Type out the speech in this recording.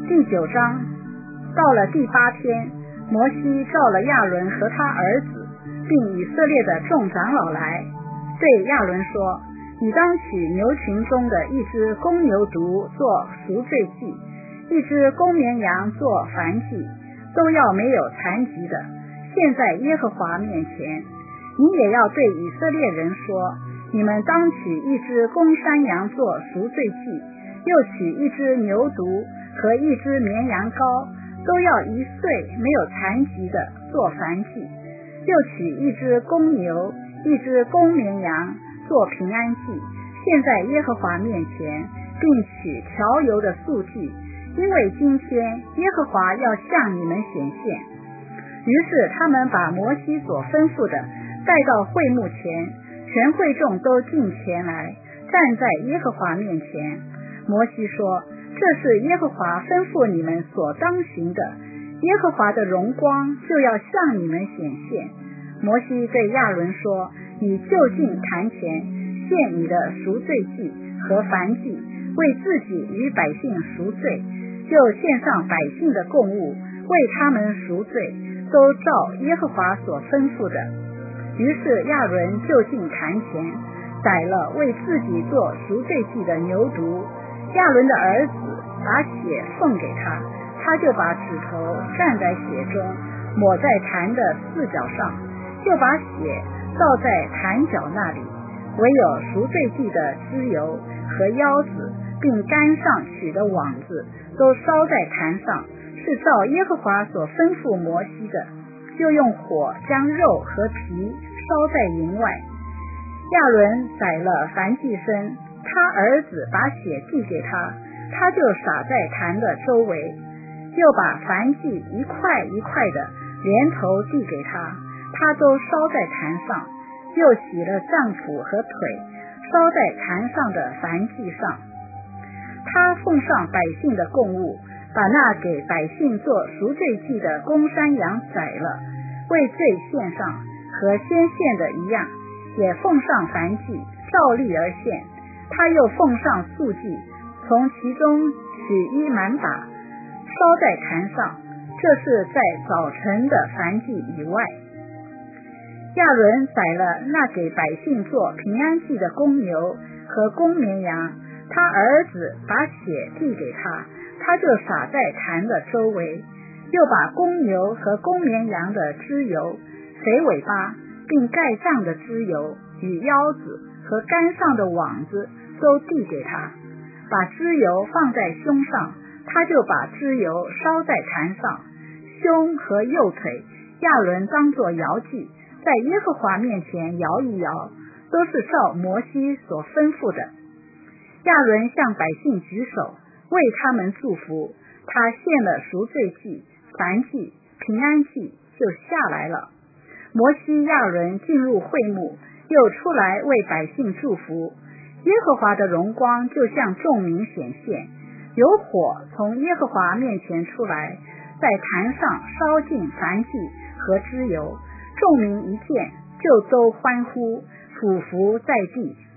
第9章。到了第8天，摩西召了亚伦和他儿子，并以色列的众长老来，对亚伦说：你当取牛群中的一只公牛犊做赎罪祭，一只公绵羊做燔祭，都要没有残疾的，献在耶和华面前。你也要对以色列人说：你们当取一只公山羊做赎罪祭，又取一只牛犊和一只绵羊羔，都要1岁没有残疾的做燔祭，又取一只公牛一只公绵羊做平安祭，献在耶和华面前，并取调油的素祭，因为今天耶和华要向你们显现。于是他们把摩西所吩咐的带到会幕前，全会众都进前来，站在耶和华面前。摩西说：这是耶和华吩咐你们所当行的，耶和华的荣光就要向你们显现。摩西对亚伦说：你就近坛前献你的赎罪祭和燔祭，为自己与百姓赎罪，就献上百姓的供物，为他们赎罪，都照耶和华所吩咐的。于是亚伦就近坛前宰了为自己做赎罪祭的牛犊，亚伦的儿子把血奉给他，他就把指头蘸在血中，抹在坛的4角上，就把血倒在坛角那里。唯有赎罪祭的脂油和腰子并杆上取的网子都烧在坛上，是照耶和华所吩咐摩西的，又用火将肉和皮烧在营外。亚伦宰了燔祭牲，他儿子把血递给他，他就洒在坛的周围，又把燔祭一块一块的连头递给他，他都烧在坛上，又洗了脏腑和腿，烧在坛上的燔祭上。他奉上百姓的供物，把那给百姓做赎罪祭的公山羊宰了，为罪献上，和先献的一样，也奉上燔祭，照例而献。他又奉上素祭，从其中取1满把，烧在坛上，这是在早晨的燔祭以外。亚伦宰了那给百姓做平安祭的公牛和公绵羊，他儿子把血递给他，他就洒在坛的周围，又把公牛和公绵羊的脂油、肥尾巴并盖脏的脂油与腰子和杆上的网子都递给他，把脂油放在胸上，他就把脂油烧在坛上。胸和右腿亚伦当作摇祭，在耶和华面前摇一摇，都是照摩西所吩咐的。亚伦向百姓举手，为他们祝福，他献了赎罪祭、燔祭、平安祭，就下来了。摩西亚伦进入会幕，又出来为百姓祝福。耶和华的荣光就向众民显现，有火从耶和华面前出来，在坛上烧尽燔祭和脂油。众民一见，就都欢呼，俯伏在地，